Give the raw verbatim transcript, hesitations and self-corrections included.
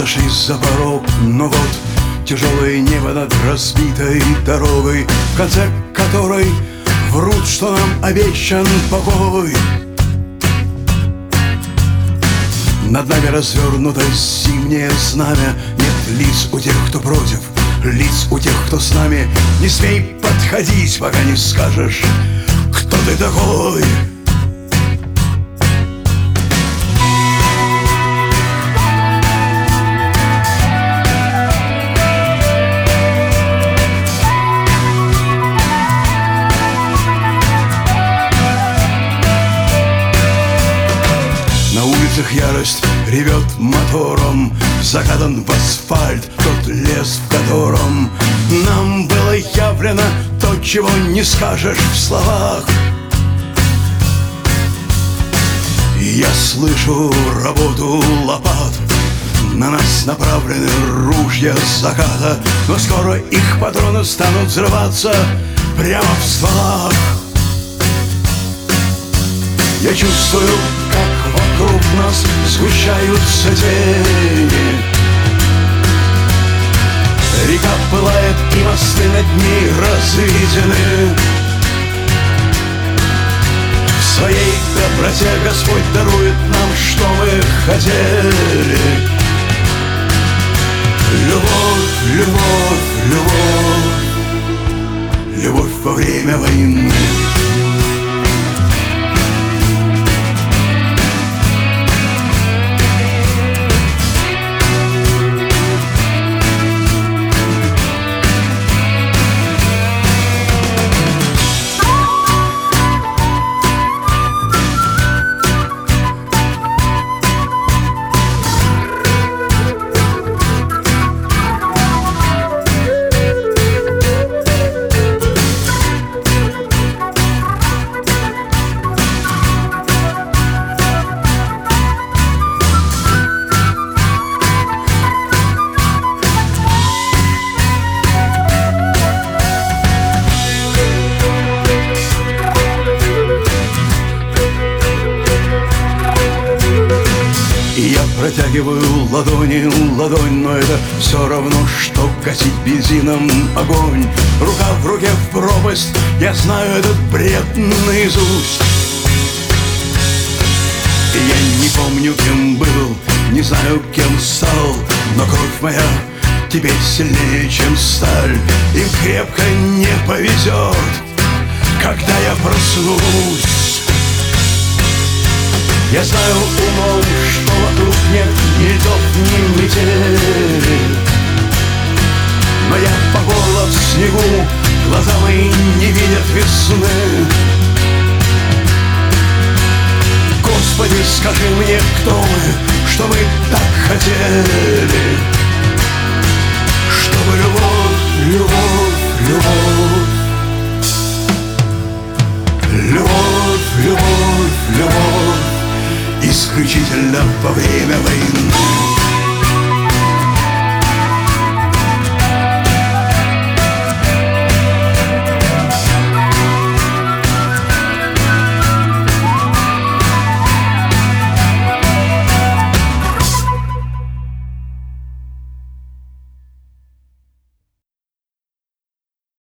Разошлись за порог, но вот тяжелое небо над разбитой дорогой, в конце которой врут, что нам обещан покой. Над нами развернуто зимнее знамя. Нет лиц у тех, кто против, лиц у тех, кто с нами. Не смей подходить, пока не скажешь, кто ты такой. На улицах ярость ревет мотором, закатан в асфальт тот лес, в котором нам было явлено то, чего не скажешь в словах. Я слышу работу лопат, на нас направлены ружья заката, но скоро их патроны станут взрываться прямо в стволах. Я чувствую, как вокруг нас сгущаются тени. Река пылает, и мосты над ней разведены. В своей доброте Господь дарует нам, что мы хотели. Любовь, любовь, любовь, любовь во время войны. Я протягиваю ладони, ладонь, но это все равно, что гасить бензином огонь. Рука в руке в пропасть, я знаю этот бред наизусть. Я не помню, кем был, не знаю, кем стал, но кровь моя теперь сильнее, чем сталь. Им крепко не повезет, когда я проснусь. Я знаю умом, что вокруг нет ни льдов, ни метели, но я по горло в снегу, глаза мои не видят весны. Господи, скажи мне, кто мы, что мы так хотели, чтобы любовь, любовь, любовь, любовь, любовь, любовь исключительно во время войны.